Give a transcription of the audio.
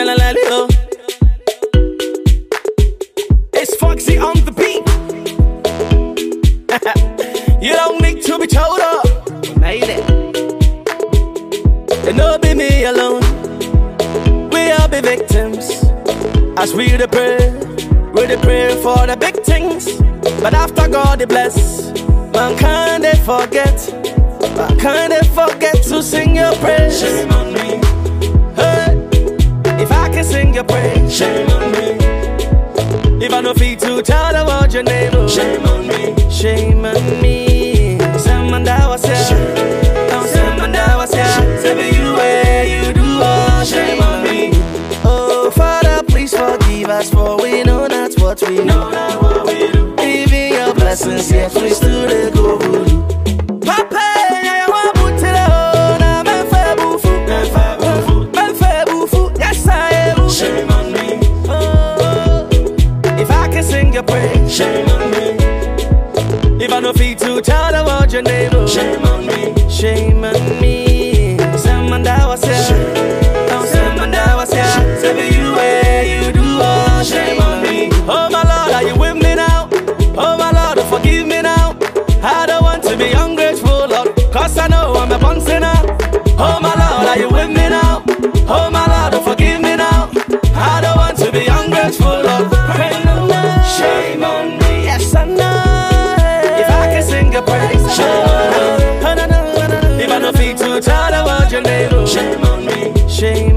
oh. It's Foxy on the beat. You don't need to be told up. Made it. And no be me alone. We all be victims. As we the pray for the big things. But after God they bless, mankind they forget. Mankind they forget to sing your praise. Shame on me. Hey, if I can sing your praise. Shame on me. If I no fit to tell the world your name. Oh. Shame on me. Shame on me. Someone that was here. Someone that was here. Say you where you do all. Shame on me. Oh Father, please forgive us, for we know not what we know. Not what we do. Even your blessings, yes, we stood a go voodoo. Papa, I want to put it on. I'm a fair boofu. Yes, I am. Shame on me. Oh, if I can sing your praise. Shame on me. If I no fit to tell the world your name. Oh. Shame on me. Shame on me. Someone that was here. Someone that was here. Say you where you do all. Shame on me. Oh my Lord, are you with me now? Oh my Lord, forgive me now. I don't want to be ungrateful, Lord, cause I know I'm a born sinner. Oh my Lord, are you with me now? Oh my Lord, forgive me now. I don't want to be ungrateful, Lord. Shame on me. Yes, I know. If I can sing a praise. Shame on me. If I don't fit to tell the world your name. Shame on me. Shame